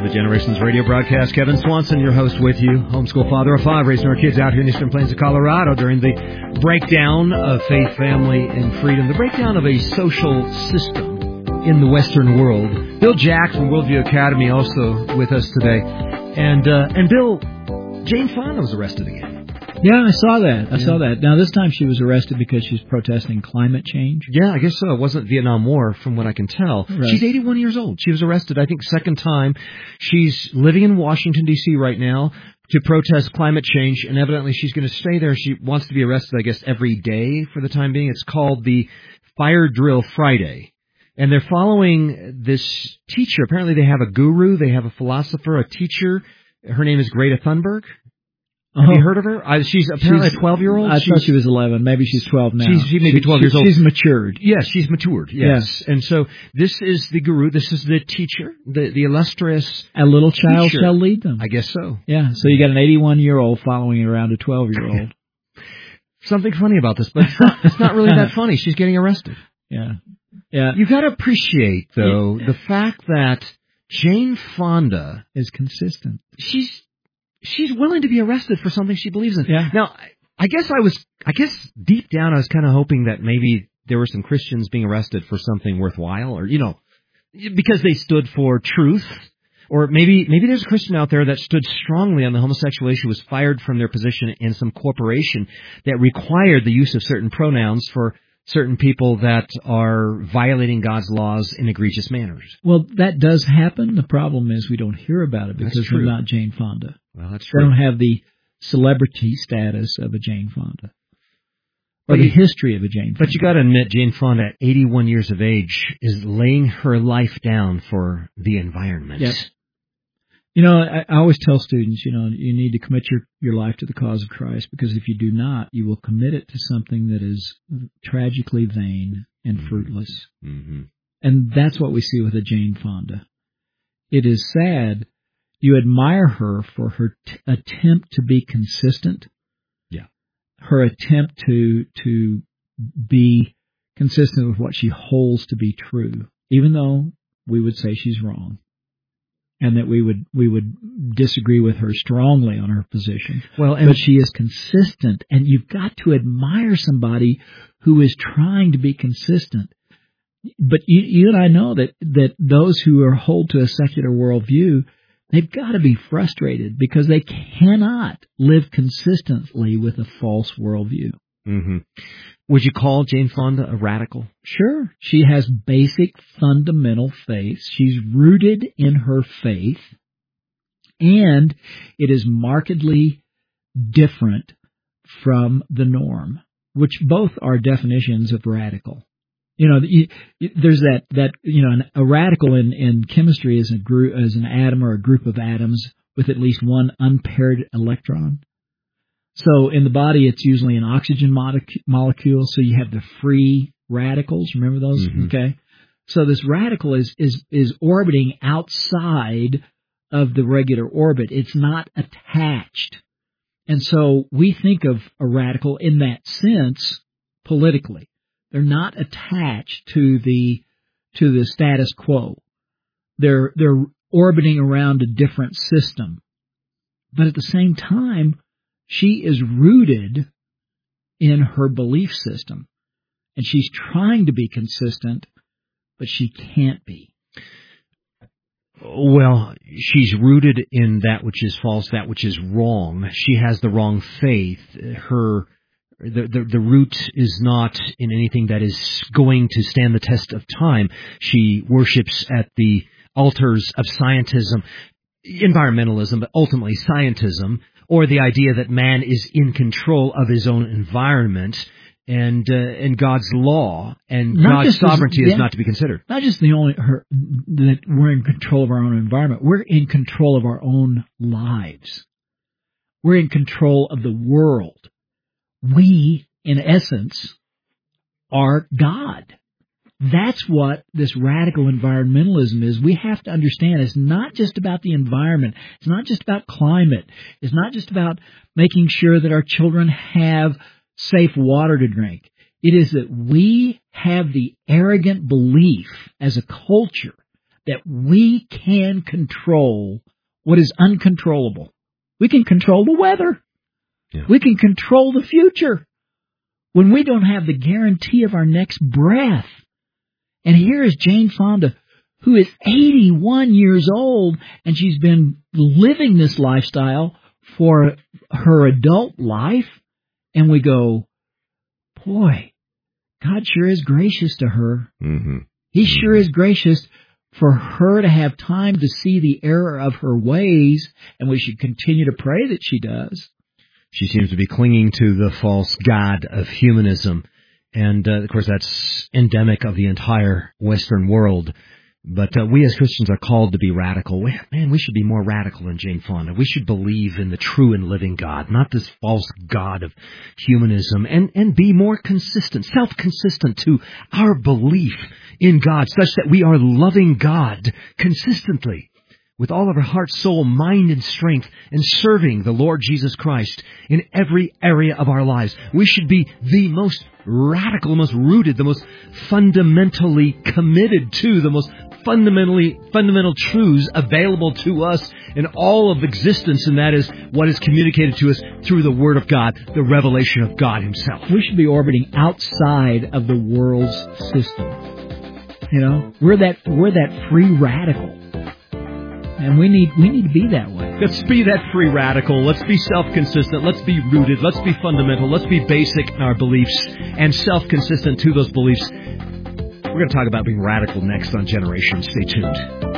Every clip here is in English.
the Generations Radio broadcast. Kevin Swanson, your host with you, homeschool father of 5, raising our kids out here in the Eastern Plains of Colorado during the breakdown of faith, family, and freedom, the breakdown of a social system in the Western world. Bill Jack from Worldview Academy also with us today. And Bill, Jane Fonda was arrested again. Yeah, I saw that. I saw that. Now, this time she was arrested because she's protesting climate change. Yeah, I guess so. It wasn't Vietnam War, from what I can tell. Right. She's 81 years old. She was arrested, I think, second time. She's living in Washington, D.C. right now to protest climate change, and evidently she's going to stay there. She wants to be arrested, I guess, every day for the time being. It's called the Fire Drill Friday. And they're following this teacher. Apparently they have a guru, they have a philosopher, a teacher. Her name is Greta Thunberg. Have you heard of her? She's apparently a 12-year-old. I thought she was 11. Maybe she's 12 now. She may be 12 years old. She's matured. Yes, she's matured. Yes. And so this is the guru. This is the teacher, the illustrious A little child teacher. shall lead them. I guess so. Yeah, so you got an 81-year-old following around a 12-year-old. Something funny about this, but it's not really that funny. She's getting arrested. Yeah. Yeah. You've got to appreciate, though, the fact that Jane Fonda is consistent. She's willing to be arrested for something she believes in. Yeah. Now, I guess deep down I was kind of hoping that maybe there were some Christians being arrested for something worthwhile, or, because they stood for truth. Or maybe there's a Christian out there that stood strongly on the homosexual issue, was fired from their position in some corporation that required the use of certain pronouns for certain people that are violating God's laws in egregious manners. Well, that does happen. The problem is we don't hear about it because they're not Jane Fonda. Well, that's true. They don't have the celebrity status of a Jane Fonda or the history of a Jane Fonda. But you got to admit, Jane Fonda, at 81 years of age, is laying her life down for the environment. Yep. I always tell students, you need to commit your life to the cause of Christ, because if you do not, you will commit it to something that is tragically vain and fruitless. Mm-hmm. And that's what we see with a Jane Fonda. It is sad. You admire her for her attempt to be consistent. Yeah. Her attempt to be consistent with what she holds to be true, even though we would say she's wrong. And that we would disagree with her strongly on her position. But she is consistent, and you've got to admire somebody who is trying to be consistent. But you and I know that those who hold to a secular worldview, they've got to be frustrated because they cannot live consistently with a false worldview. Mm-hmm. Would you call Jane Fonda a radical? Sure. She has basic fundamental faith. She's rooted in her faith, and it is markedly different from the norm, which both are definitions of radical. There's a radical in chemistry is an atom or a group of atoms with at least one unpaired electron. So in the body, it's usually an oxygen molecule. So you have the free radicals. Remember those? Mm-hmm. Okay. So this radical is orbiting outside of the regular orbit. It's not attached. And so we think of a radical in that sense politically. They're not attached to the status quo. They're orbiting around a different system. But at the same time, she is rooted in her belief system, and she's trying to be consistent, but she can't be. Well, she's rooted in that which is false, that which is wrong. She has the wrong faith. The root is not in anything that is going to stand the test of time. She worships at the altars of scientism, environmentalism, but ultimately scientism, or the idea that man is in control of his own environment, and God's law and God's sovereignty is not to be considered. Not just that we're in control of our own environment. We're in control of our own lives. We're in control of the world. We, in essence, are God. That's what this radical environmentalism is. We have to understand it's not just about the environment. It's not just about climate. It's not just about making sure that our children have safe water to drink. It is that we have the arrogant belief as a culture that we can control what is uncontrollable. We can control the weather. Yeah. We can control the future when we don't have the guarantee of our next breath. And here is Jane Fonda, who is 81 years old, and she's been living this lifestyle for her adult life. And we go, boy, God sure is gracious to her. Mm-hmm. He sure is gracious for her to have time to see the error of her ways, and we should continue to pray that she does. She seems to be clinging to the false god of humanism. And, of course, that's endemic of the entire Western world. But we as Christians are called to be radical. We should be more radical than Jane Fonda. We should believe in the true and living God, not this false god of humanism, and be more consistent, self-consistent to our belief in God, such that we are loving God consistently with all of our heart, soul, mind, and strength, and serving the Lord Jesus Christ in every area of our lives. We should be the most radical, the most rooted, the most fundamentally committed to, the most fundamental truths available to us in all of existence, and that is what is communicated to us through the Word of God, the revelation of God Himself. We should be orbiting outside of the world's system. You know, we're that free radical. And we need to be that way. Let's be that free radical. Let's be self-consistent. Let's be rooted. Let's be fundamental. Let's be basic in our beliefs and self-consistent to those beliefs. We're going to talk about being radical next on Generations. Stay tuned.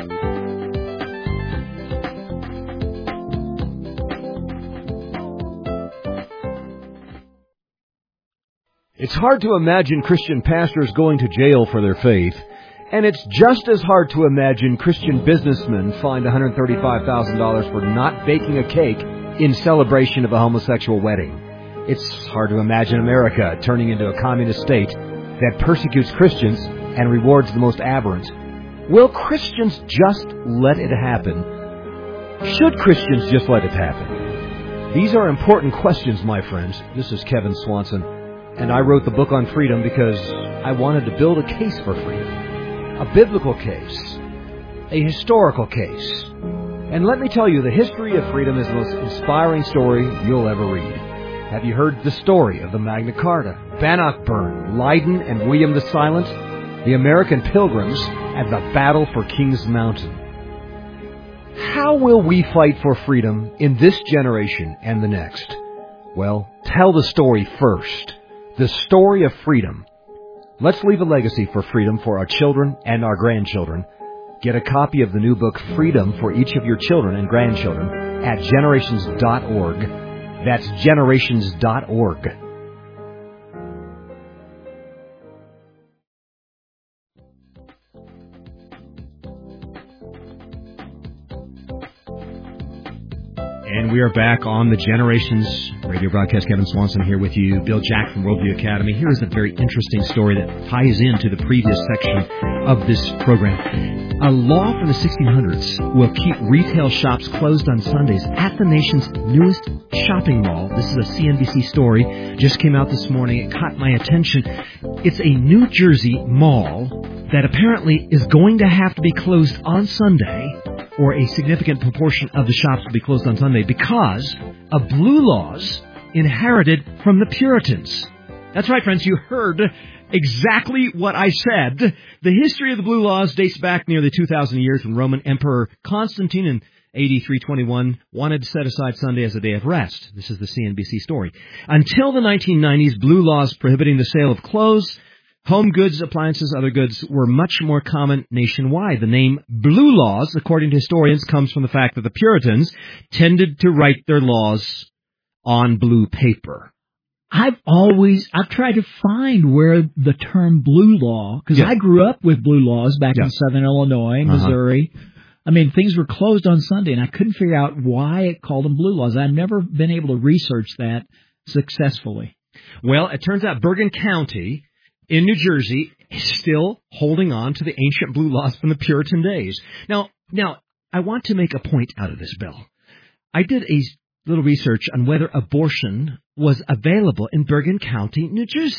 It's hard to imagine Christian pastors going to jail for their faith. And it's just as hard to imagine Christian businessmen fined $135,000 for not baking a cake in celebration of a homosexual wedding. It's hard to imagine America turning into a communist state that persecutes Christians and rewards the most aberrant. Will Christians just let it happen? Should Christians just let it happen? These are important questions, my friends. This is Kevin Swanson, and I wrote the book on freedom because I wanted to build a case for freedom. A biblical case, a historical case. And let me tell you, the history of freedom is the most inspiring story you'll ever read. Have you heard the story of the Magna Carta, Bannockburn, Leiden, and William the Silent, the American Pilgrims, and the battle for Kings Mountain? How will we fight for freedom in this generation and the next? Well, tell the story first. The story of freedom. Let's leave a legacy for freedom for our children and our grandchildren. Get a copy of the new book, Freedom, for each of your children and grandchildren at generations.org. That's generations.org. And we are back on the Generations radio broadcast. Kevin Swanson here with you. Bill Jack from Worldview Academy. Here is a very interesting story that ties into the previous section of this program. A law from the 1600s will keep retail shops closed on Sundays at the nation's newest shopping mall. This is a CNBC story. Just came out this morning. It caught my attention. It's a New Jersey mall that apparently is going to have to be closed on Sunday, or a significant proportion of the shops will be closed on Sunday because of blue laws inherited from the Puritans. That's right, friends. You heard exactly what I said. The history of the blue laws dates back nearly 2,000 years when Roman Emperor Constantine in AD 321 wanted to set aside Sunday as a day of rest. This is the CNBC story. Until the 1990s, blue laws prohibiting the sale of clothes, home goods, appliances, other goods were much more common nationwide. The name blue laws, according to historians, comes from the fact that the Puritans tended to write their laws on blue paper. I've tried to find where the term blue law, because I grew up with blue laws back in Southern Illinois, Missouri. I mean, things were closed on Sunday, and I couldn't figure out why it called them blue laws. I've never been able to research that successfully. Well, it turns out Bergen County in New Jersey is still holding on to the ancient blue laws from the Puritan days. Now, I want to make a point out of this, Bill. I did a little research on whether abortion was available in Bergen County, New Jersey.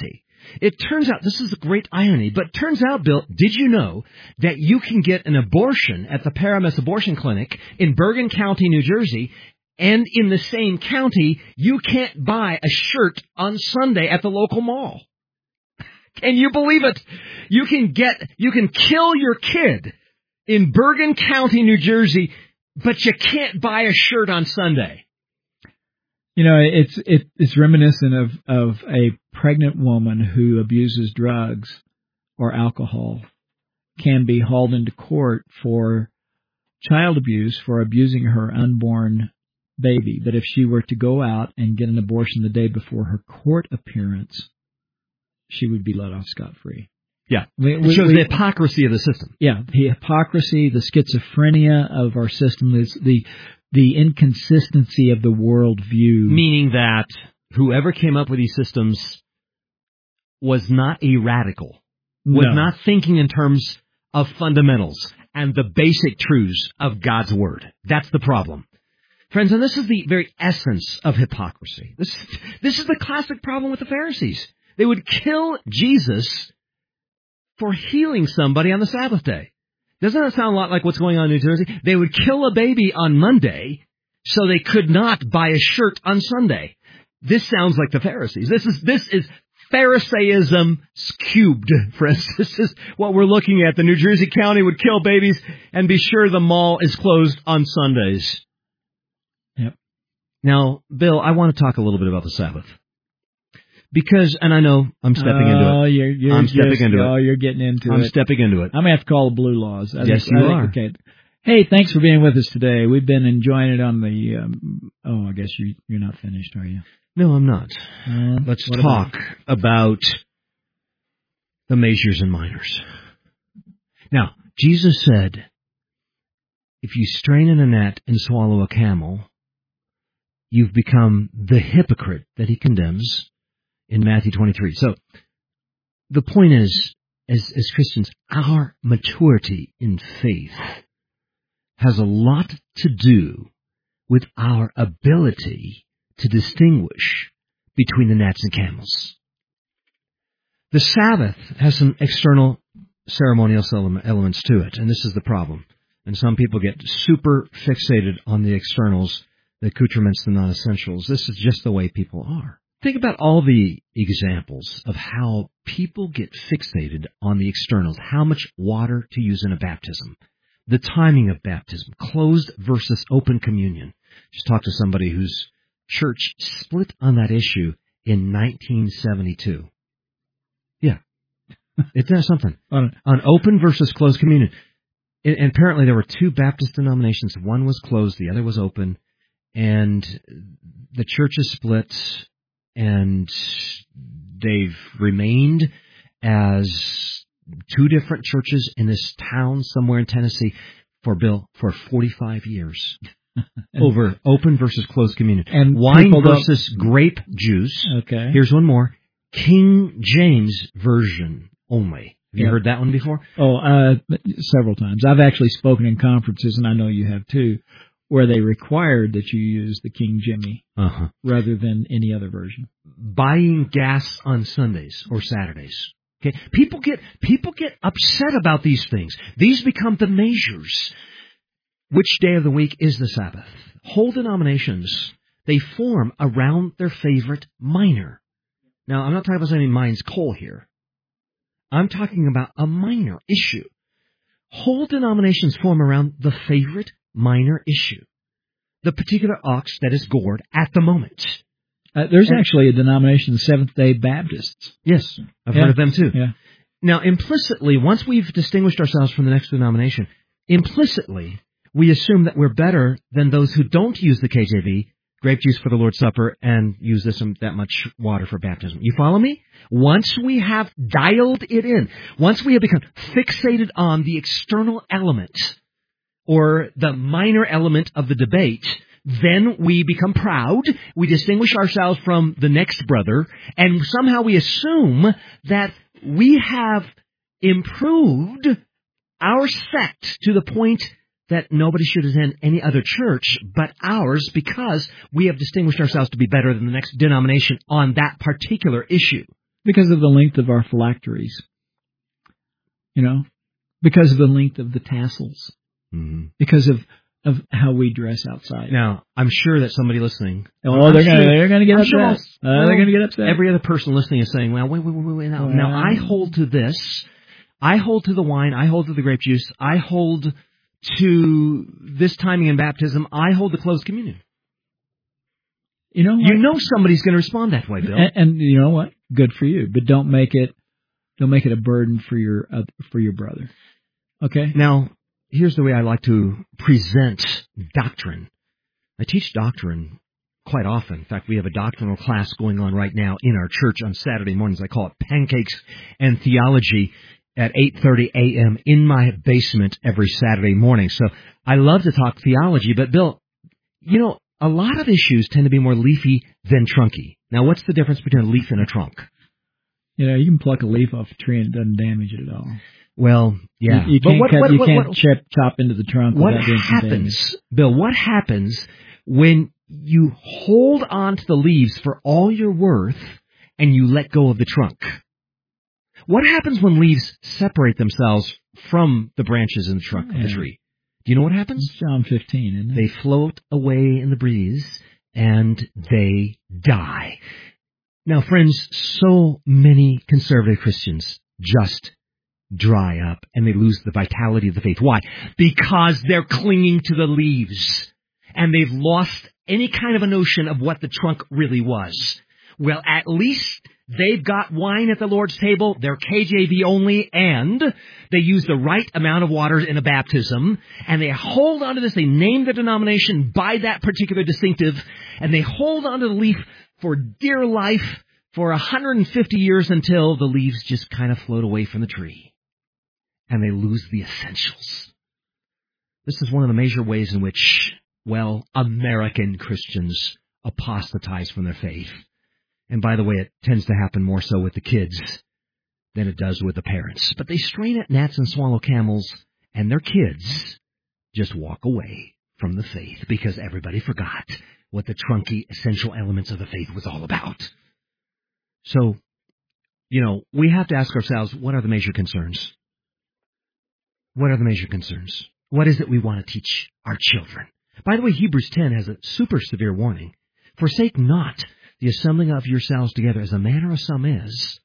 It turns out, this is a great irony, but it turns out, Bill, did you know that you can get an abortion at the Paramus Abortion Clinic in Bergen County, New Jersey, and in the same county, you can't buy a shirt on Sunday at the local mall? Can you believe it? You can kill your kid in Bergen County, New Jersey, but you can't buy a shirt on Sunday. You know, it's reminiscent of a pregnant woman who abuses drugs or alcohol can be hauled into court for child abuse for abusing her unborn baby. But if she were to go out and get an abortion the day before her court appearance, she would be let off scot-free. Yeah. It shows the hypocrisy of the system. Yeah, the hypocrisy, the schizophrenia of our system, is the inconsistency of the worldview. Meaning that whoever came up with these systems was not a radical, was not thinking in terms of fundamentals and the basic truths of God's Word. That's the problem. Friends, and this is the very essence of hypocrisy. This is the classic problem with the Pharisees. They would kill Jesus for healing somebody on the Sabbath day. Doesn't that sound a lot like what's going on in New Jersey? They would kill a baby on Monday so they could not buy a shirt on Sunday. This sounds like the Pharisees. This is Pharisaism cubed, friends. This is what we're looking at. The New Jersey County would kill babies and be sure the mall is closed on Sundays. Yep. Now, Bill, I want to talk a little bit about the Sabbath. Because, and I know I'm stepping into it. I'm stepping into it. You're getting into it. I'm stepping into it. I'm going to have to call the Blue Laws. Yes, you are. Okay. Hey, thanks for being with us today. We've been enjoying it on the, I guess you're not finished, are you? No, I'm not. Let's talk about the majors and minors. Now, Jesus said, if you strain in a net and swallow a camel, you've become the hypocrite that he condemns in Matthew 23. So, the point is, as Christians, our maturity in faith has a lot to do with our ability to distinguish between the gnats and camels. The Sabbath has some external ceremonial elements to it, and this is the problem. And some people get super fixated on the externals, the accoutrements, the non-essentials. This is just the way people are. Think about all the examples of how people get fixated on the externals, how much water to use in a baptism, the timing of baptism, closed versus open communion. Just talked to somebody whose church split on that issue in 1972. Yeah. Isn't that something? On open versus closed communion. And apparently there were two Baptist denominations. One was closed, the other was open. And the church is split, and they've remained as two different churches in this town somewhere in Tennessee for 45 years. Over open versus closed communion. And wine versus grape juice. Okay. Here's one more. King James Version only. Have you heard that one before? Several times. I've actually spoken in conferences, and I know you have too, where they required that you use the King Jimmy rather than any other version. Buying gas on Sundays or Saturdays. Okay, people get upset about these things. These become the measures. Which day of the week is the Sabbath? Whole denominations, they form around their favorite minor. Now, I'm not talking about any mine's coal here. I'm talking about a minor issue. Whole denominations form around the favorite minor issue, the particular ox that is gored at the moment. There's actually a denomination, the Seventh-day Baptists. Yes, I've heard of them too. Yeah. Now, implicitly, once we've distinguished ourselves from the next denomination, implicitly, we assume that we're better than those who don't use the KJV, grape juice for the Lord's Supper, and use that much water for baptism. You follow me? Once we have dialed it in, once we have become fixated on the external element, or the minor element of the debate, then we become proud, we distinguish ourselves from the next brother, and somehow we assume that we have improved our sect to the point that nobody should attend any other church but ours because we have distinguished ourselves to be better than the next denomination on that particular issue. Because of the length of our phylacteries. Because of the length of the tassels. Mm-hmm. Because of how we dress outside. Now, I'm sure that somebody listening... Oh, they're going to get upset. They're going to get upset. Every other person listening is saying, well, wait. Now, I hold to this. I hold to the wine. I hold to the grape juice. I hold to this timing in baptism. I hold to closed communion. You know somebody's going to respond that way, Bill. And you know what? Good for you. But don't make it a burden for your brother. Okay? Now, here's the way I like to present doctrine. I teach doctrine quite often. In fact, we have a doctrinal class going on right now in our church on Saturday mornings. I call it Pancakes and Theology at 8:30 a.m. in my basement every Saturday morning. So I love to talk theology, but Bill, a lot of issues tend to be more leafy than trunky. Now, what's the difference between a leaf and a trunk? You can pluck a leaf off a tree and it doesn't damage it at all. Well, yeah. You can't chop into the trunk. What happens, Bill, what happens when you hold on to the leaves for all you're worth and you let go of the trunk? What happens when leaves separate themselves from the branches in the trunk of the tree? Do you know what happens? It's John 15, isn't it? They float away in the breeze and they die. Now, friends, so many conservative Christians just dry up and they lose the vitality of the faith. Why? Because they're clinging to the leaves and they've lost any kind of a notion of what the trunk really was. Well, at least they've got wine at the Lord's table, they're KJV only, and they use the right amount of water in a baptism, and they hold on to this, they name the denomination by that particular distinctive, and they hold on to the leaf for dear life for 150 years until the leaves just kind of float away from the tree. And they lose the essentials. This is one of the major ways in which, American Christians apostatize from their faith. And by the way, it tends to happen more so with the kids than it does with the parents. But they strain at gnats and swallow camels, and their kids just walk away from the faith because everybody forgot what the trunky essential elements of the faith was all about. So, we have to ask ourselves, what are the major concerns? What are the major concerns? What is it we want to teach our children? By the way, Hebrews 10 has a super severe warning. Forsake not the assembling of yourselves together as the manner of some is,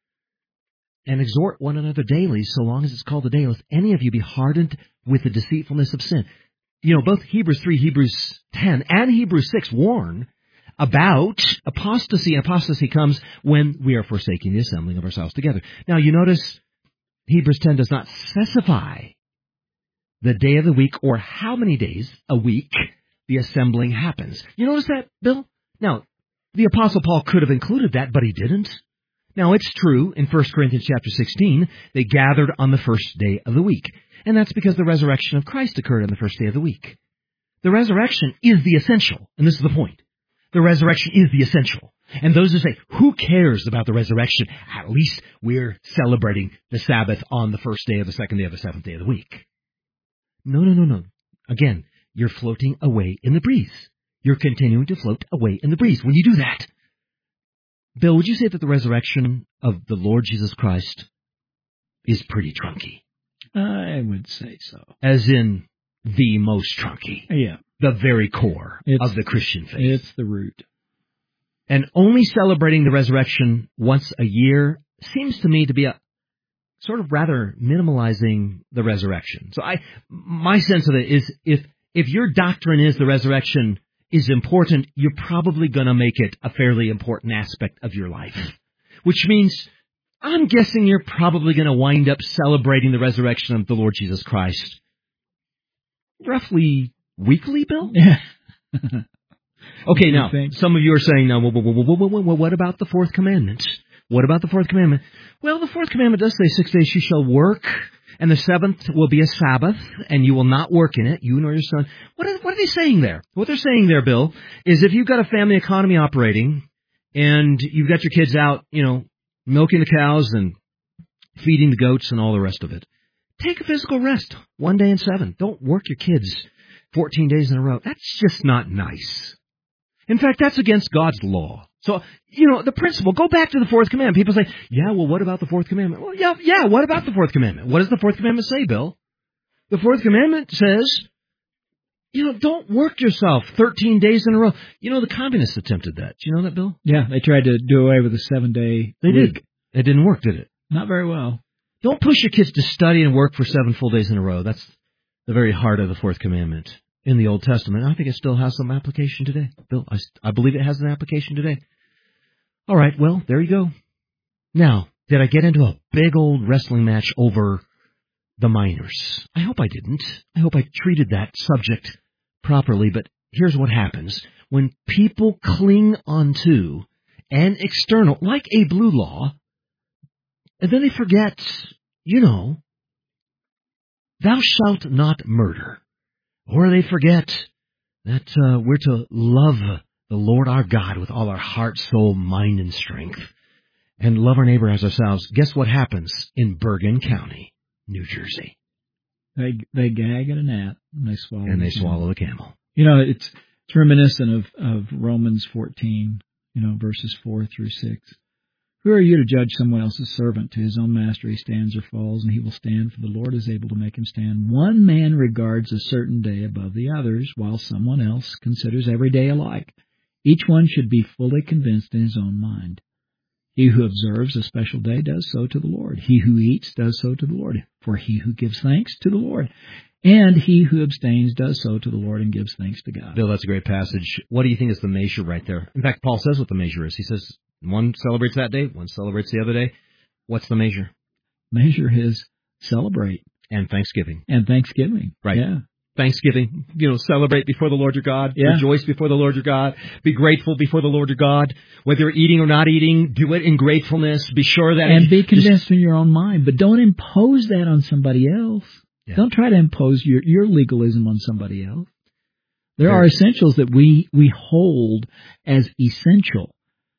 and exhort one another daily, so long as it's called a day, lest any of you be hardened with the deceitfulness of sin. Both Hebrews 3, Hebrews 10, and Hebrews 6 warn about apostasy, and apostasy comes when we are forsaking the assembling of ourselves together. Now, you notice Hebrews 10 does not specify the day of the week or how many days a week the assembling happens. You notice that, Bill? Now, the Apostle Paul could have included that, but he didn't. Now, it's true, in 1 Corinthians chapter 16, they gathered on the first day of the week. And that's because the resurrection of Christ occurred on the first day of the week. The resurrection is the essential, and this is the point. The resurrection is the essential. And those who say, who cares about the resurrection? At least we're celebrating the Sabbath on the first day of the second day of the seventh day of the week. No. Again, you're floating away in the breeze. You're continuing to float away in the breeze. When you do that, Bill, would you say that the resurrection of the Lord Jesus Christ is pretty trunky? I would say so. As in the most trunky. Yeah. The very core of the Christian faith. It's the root. And only celebrating the resurrection once a year seems to me to be a sort of rather minimalizing the resurrection. So my sense of it is if your doctrine is the resurrection is important, you're probably going to make it a fairly important aspect of your life. Which means, I'm guessing you're probably going to wind up celebrating the resurrection of the Lord Jesus Christ roughly weekly, Bill? Yeah. Okay, now, some of you are saying, now, what about the fourth commandment? What about the fourth commandment? Well, the fourth commandment does say 6 days you shall work, and the seventh will be a Sabbath, and you will not work in it, you nor your son. What are they saying there? What they're saying there, Bill, is if you've got a family economy operating, and you've got your kids out, milking the cows and feeding the goats and all the rest of it, take a physical rest 1 day in 7. Don't work your kids 14 days in a row. That's just not nice. In fact, that's against God's law. So, the principle, go back to the fourth commandment. People say, yeah, well, what about the fourth commandment? Well, yeah, what about the fourth commandment? What does the fourth commandment say, Bill? The fourth commandment says, don't work yourself 13 days in a row. The communists attempted that. Do you know that, Bill? Yeah, they tried to do away with the 7-day They week. did. It didn't work, did it? Not very well. Don't push your kids to study and work for 7 full days in a row. That's the very heart of the fourth commandment in the Old Testament. I think it still has some application today. Bill, I believe it has an application today. All right, well, there you go. Now, did I get into a big old wrestling match over the minors? I hope I didn't. I hope I treated that subject properly, but here's what happens. When people cling onto an external, like a blue law, and then they forget, thou shalt not murder. Or they forget that we're to love the Lord our God with all our heart, soul, mind, and strength, and love our neighbor as ourselves. Guess what happens in Bergen County, New Jersey? They gag at a gnat and they swallow. And they swallow the camel. It's reminiscent of Romans 14, verses 4 through 6. Who are you to judge someone else's servant? To his own master he stands or falls, and he will stand, for the Lord is able to make him stand. One man regards a certain day above the others, while someone else considers every day alike. Each one should be fully convinced in his own mind. He who observes a special day does so to the Lord. He who eats does so to the Lord, for he who gives thanks to the Lord. And he who abstains does so to the Lord and gives thanks to God. Bill, that's a great passage. What do you think is the measure right there? In fact, Paul says what the measure is. He says, one celebrates that day, one celebrates the other day. What's the measure? Measure is celebrate. And Thanksgiving. And Thanksgiving. Right. Yeah. Thanksgiving, celebrate before the Lord your God. Yeah. Rejoice before the Lord your God. Be grateful before the Lord your God. Whether you're eating or not eating, do it in gratefulness. Be sure that... And be convinced in your own mind. But don't impose that on somebody else. Yeah. Don't try to impose your legalism on somebody else. There are essentials that we hold as essential.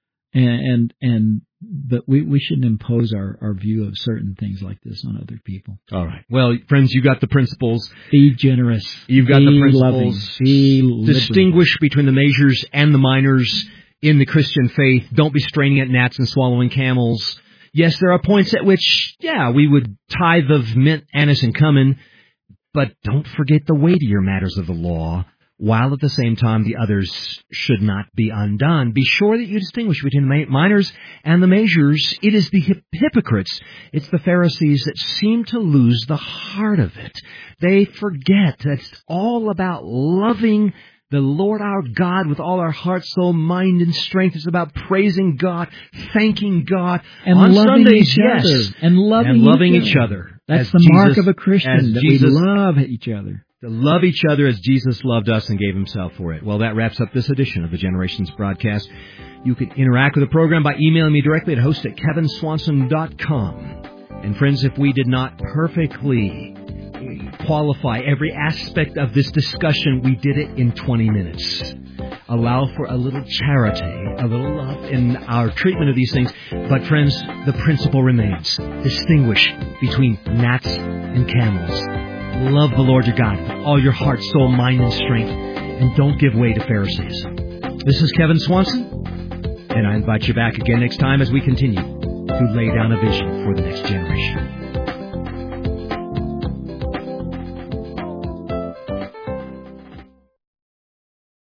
But we shouldn't impose our view of certain things like this on other people. All right. Well, friends, you got the principles. Be generous. You've got the principles. Loving, be distinguish between the majors and the minors in the Christian faith. Don't be straining at gnats and swallowing camels. Yes, there are points at which, we would tithe of mint, anise, and cumin, but don't forget the weightier matters of the law, while at the same time the others should not be undone. Be sure that you distinguish between the minors and the majors. It is the hypocrites, it's the Pharisees that seem to lose the heart of it. They forget that it's all about loving the Lord our God with all our heart, soul, mind, and strength. It's about praising God, thanking God. And on loving Sundays, each other. yes. And loving each other. That's the mark of a Christian, that we love each other. To love each other as Jesus loved us and gave himself for it. Well, that wraps up this edition of the Generations broadcast. You can interact with the program by emailing me directly at host@kevinswanson.com. And friends, if we did not perfectly qualify every aspect of this discussion, we did it in 20 minutes. Allow for a little charity, a little love in our treatment of these things. But friends, the principle remains. Distinguish between gnats and camels. Love the Lord your God with all your heart, soul, mind, and strength. And don't give way to Pharisees. This is Kevin Swanson, and I invite you back again next time as we continue to lay down a vision for the next generation.